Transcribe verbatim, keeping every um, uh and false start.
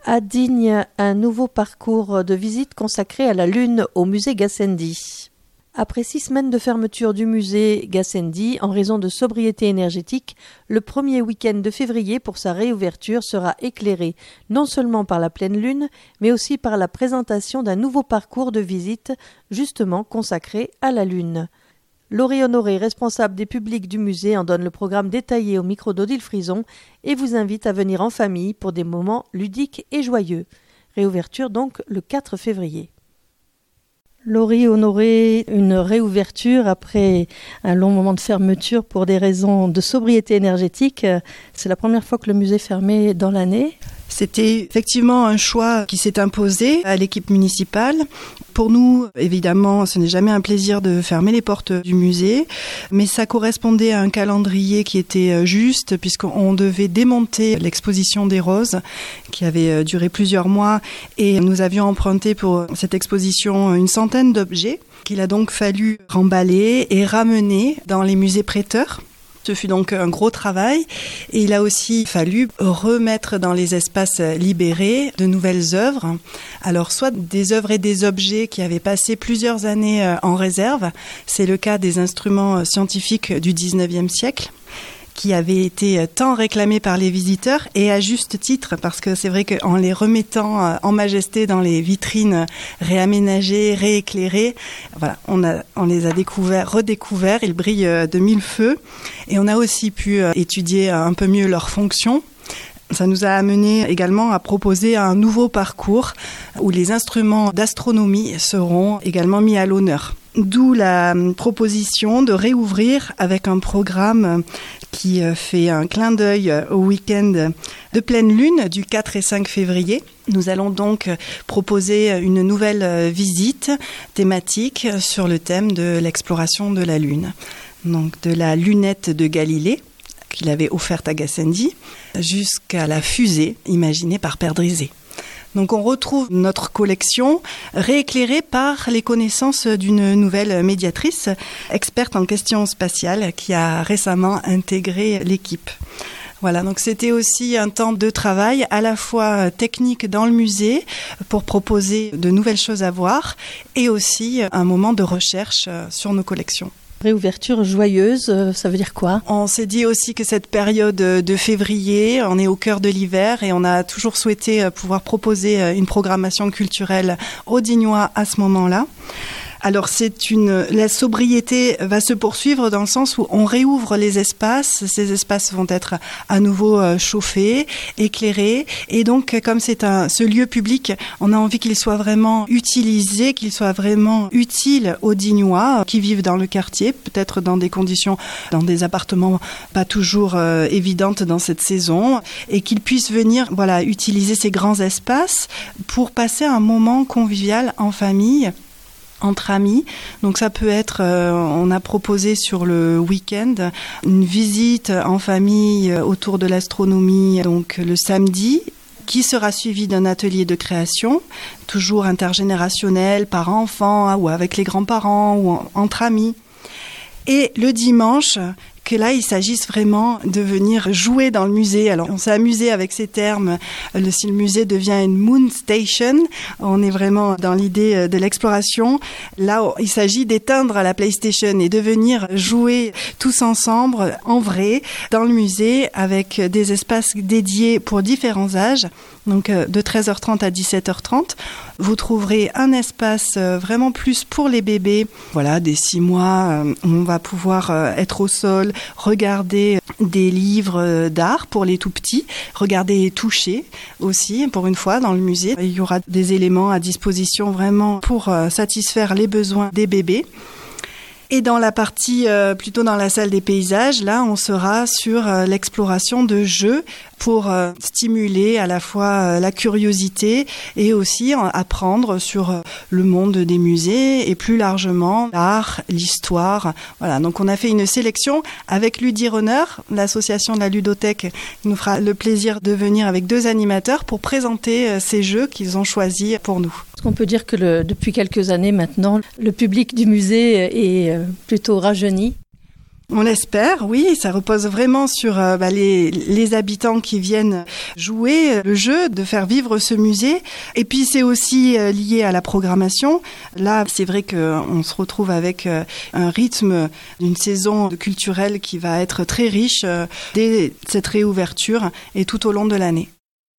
À Digne, un nouveau parcours de visite consacré à la Lune au musée Gassendi. Après six semaines de fermeture du musée Gassendi en raison de sobriété énergétique, le premier week-end de février pour sa réouverture sera éclairé non seulement par la pleine lune, mais aussi par la présentation d'un nouveau parcours de visite justement consacré à la Lune. Laurie Honoré, responsable des publics du musée, en donne le programme détaillé au micro d'Odile Frison et vous invite à venir en famille pour des moments ludiques et joyeux. Réouverture donc le quatre février. Laurie Honoré, une réouverture après un long moment de fermeture pour des raisons de sobriété énergétique. C'est la première fois que le musée est fermé dans l'année. C'était effectivement un choix qui s'est imposé à l'équipe municipale. Pour nous, évidemment, ce n'est jamais un plaisir de fermer les portes du musée, mais ça correspondait à un calendrier qui était juste, puisqu'on devait démonter l'exposition des roses, qui avait duré plusieurs mois, et nous avions emprunté pour cette exposition une centaine d'objets qu'il a donc fallu remballer et ramener dans les musées prêteurs. Ce fut donc un gros travail et il a aussi fallu remettre dans les espaces libérés de nouvelles œuvres. Alors soit des œuvres et des objets qui avaient passé plusieurs années en réserve, c'est le cas des instruments scientifiques du dix-neuvième siècle, qui avaient été tant réclamés par les visiteurs et à juste titre, parce que c'est vrai qu'en les remettant en majesté dans les vitrines réaménagées, rééclairées, voilà, on, a, on les a découverts, redécouverts, ils brillent de mille feux et on a aussi pu étudier un peu mieux leurs fonctions. Ça nous a amené également à proposer un nouveau parcours où les instruments d'astronomie seront également mis à l'honneur. D'où la proposition de réouvrir avec un programme qui fait un clin d'œil au week-end de pleine lune du quatre et cinq février. Nous allons donc proposer une nouvelle visite thématique sur le thème de l'exploration de la Lune. Donc de la lunette de Galilée, qu'il avait offerte à Gassendi, jusqu'à la fusée imaginée par Père Drizé. Donc on retrouve notre collection rééclairée par les connaissances d'une nouvelle médiatrice, experte en questions spatiales, qui a récemment intégré l'équipe. Voilà, donc c'était aussi un temps de travail à la fois technique dans le musée pour proposer de nouvelles choses à voir et aussi un moment de recherche sur nos collections. Réouverture joyeuse, ça veut dire quoi ? On s'est dit aussi que cette période de février, on est au cœur de l'hiver et on a toujours souhaité pouvoir proposer une programmation culturelle aux Dignois à ce moment-là. Alors c'est une, la sobriété va se poursuivre dans le sens où on réouvre les espaces. Ces espaces vont être à nouveau chauffés, éclairés, et donc comme c'est un, ce lieu public, on a envie qu'il soit vraiment utilisé, qu'il soit vraiment utile aux Dignois qui vivent dans le quartier, peut-être dans des conditions, dans des appartements pas toujours euh, évidentes dans cette saison, et qu'ils puissent venir, voilà, utiliser ces grands espaces pour passer un moment convivial en famille, entre amis. Donc ça peut être, euh, on a proposé sur le week-end une visite en famille autour de l'astronomie, donc le samedi, qui sera suivi d'un atelier de création, toujours intergénérationnel, par enfants ou avec les grands-parents ou en, entre amis. Et le dimanche, que là, il s'agisse vraiment de venir jouer dans le musée. Alors, on s'est amusé avec ces termes. Le, si le musée devient une moon station, on est vraiment dans l'idée de l'exploration. Là, il s'agit d'éteindre la PlayStation et de venir jouer tous ensemble, en vrai, dans le musée, avec des espaces dédiés pour différents âges. Donc, de treize heures trente à dix-sept heures trente. Vous trouverez un espace vraiment plus pour les bébés. Voilà, des six mois, on va pouvoir être au sol, regarder des livres d'art pour les tout petits, regarder et toucher aussi, pour une fois, dans le musée. Il y aura des éléments à disposition vraiment pour satisfaire les besoins des bébés. Et dans la partie, euh, plutôt dans la salle des paysages, là, on sera sur euh, l'exploration de jeux pour euh, stimuler à la fois euh, la curiosité et aussi euh, apprendre sur euh, le monde des musées et plus largement l'art, l'histoire. Voilà, donc on a fait une sélection avec Ludirunner, l'association de la ludothèque, qui nous fera le plaisir de venir avec deux animateurs pour présenter euh, ces jeux qu'ils ont choisis pour nous. Est-ce qu'on peut dire que le, depuis quelques années maintenant, le public du musée est plutôt rajeuni ? On l'espère, oui. Ça repose vraiment sur euh, bah, les, les habitants qui viennent jouer le jeu, de faire vivre ce musée. Et puis c'est aussi euh, lié à la programmation. Là, c'est vrai qu'on se retrouve avec euh, un rythme d'une saison culturelle qui va être très riche euh, dès cette réouverture et tout au long de l'année.